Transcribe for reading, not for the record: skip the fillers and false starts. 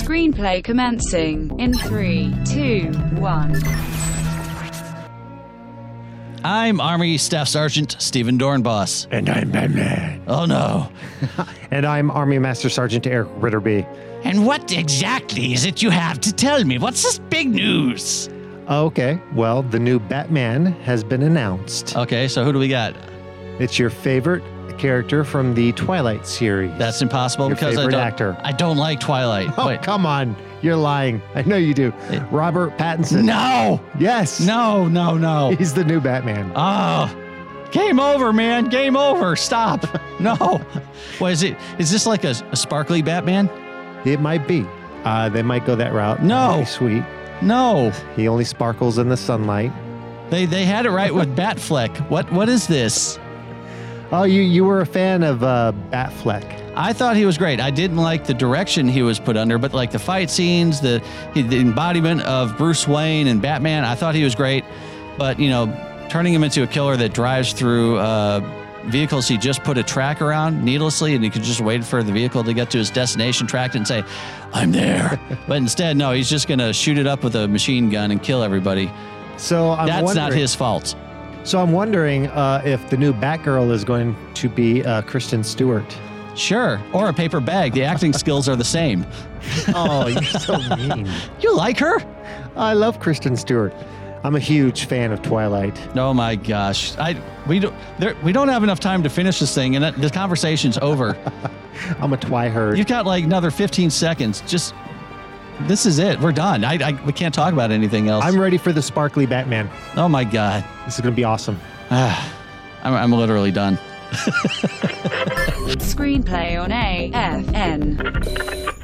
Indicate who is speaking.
Speaker 1: Screenplay commencing in 3, 2, 1.
Speaker 2: I'm Army Staff Sergeant Stephen Dornboss.
Speaker 3: And I'm Batman.
Speaker 2: Oh no.
Speaker 3: And I'm Army Master Sergeant Eric Ritterby.
Speaker 2: And what exactly is it you have to tell me? What's this big news?
Speaker 3: Okay, well, the new Batman has been announced.
Speaker 2: Okay, so who do we got?
Speaker 3: It's your favorite character from the Twilight series.
Speaker 2: That's impossible
Speaker 3: Your
Speaker 2: because
Speaker 3: favorite actor.
Speaker 2: I don't like Twilight.
Speaker 3: Oh,
Speaker 2: Wait.
Speaker 3: come on. You're lying. I know you do. Robert Pattinson.
Speaker 2: No.
Speaker 3: Yes.
Speaker 2: No.
Speaker 3: He's the new Batman.
Speaker 2: Oh, game over, man. Game over. Stop. No. What is it? Is this like a sparkly Batman?
Speaker 3: It might be. They might go that route.
Speaker 2: No.
Speaker 3: Very sweet.
Speaker 2: No.
Speaker 3: He only sparkles in the sunlight.
Speaker 2: They had it right with Batfleck. What is this?
Speaker 3: Oh, you were a fan of Batfleck.
Speaker 2: I thought he was great. I didn't like the direction he was put under, but like the fight scenes, the embodiment of Bruce Wayne and Batman, I thought he was great. But, turning him into a killer that drives through vehicles he just put a track around needlessly, and he could just wait for the vehicle to get to his destination, track it, and say, I'm there. But instead, no, he's just going to shoot it up with a machine gun and kill everybody.
Speaker 3: So
Speaker 2: That's not his fault.
Speaker 3: So I'm wondering if the new Batgirl is going to be Kristen Stewart.
Speaker 2: Sure. Or a paper bag. The acting skills are the same.
Speaker 3: Oh, you're so mean.
Speaker 2: You like her?
Speaker 3: I love Kristen Stewart. I'm a huge fan of Twilight.
Speaker 2: Oh my gosh. We don't have enough time to finish this thing, and the conversation's over.
Speaker 3: I'm a Twiherd.
Speaker 2: You've got like another 15 seconds. This is it. We're done. We can't talk about anything else.
Speaker 3: I'm ready for the sparkly Batman.
Speaker 2: Oh my God.
Speaker 3: This is going to be awesome.
Speaker 2: I'm literally done.
Speaker 1: Screenplay on AFN.